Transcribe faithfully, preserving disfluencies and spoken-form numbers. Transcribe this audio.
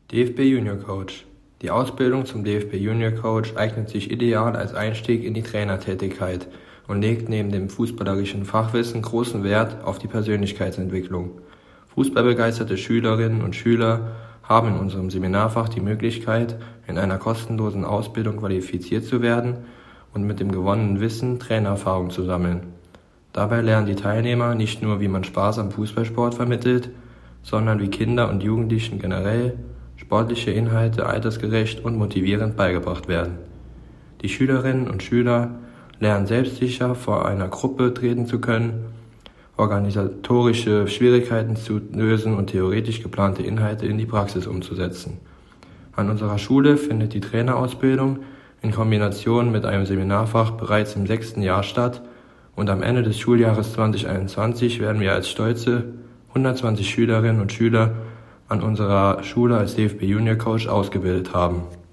D F B Junior Coach. Die Ausbildung zum D F B Junior Coach eignet sich ideal als Einstieg in die Trainertätigkeit und legt neben dem fußballerischen Fachwissen großen Wert auf die Persönlichkeitsentwicklung. Fußballbegeisterte Schülerinnen und Schüler haben in unserem Seminarfach die Möglichkeit, in einer kostenlosen Ausbildung qualifiziert zu werden und mit dem gewonnenen Wissen Trainererfahrung zu sammeln. Dabei lernen die Teilnehmer nicht nur, wie man Spaß am Fußballsport vermittelt, sondern wie Kinder und Jugendlichen generell sportliche Inhalte altersgerecht und motivierend beigebracht werden. Die Schülerinnen und Schüler lernen selbstsicher vor einer Gruppe treten zu können, organisatorische Schwierigkeiten zu lösen und theoretisch geplante Inhalte in die Praxis umzusetzen. An unserer Schule findet die Trainerausbildung in Kombination mit einem Seminarfach bereits im sechsten Jahr statt und am Ende des Schuljahres zwanzig einundzwanzig werden wir als stolze hundertzwanzig Schülerinnen und Schüler an unserer Schule als D F B Junior Coach ausgebildet haben.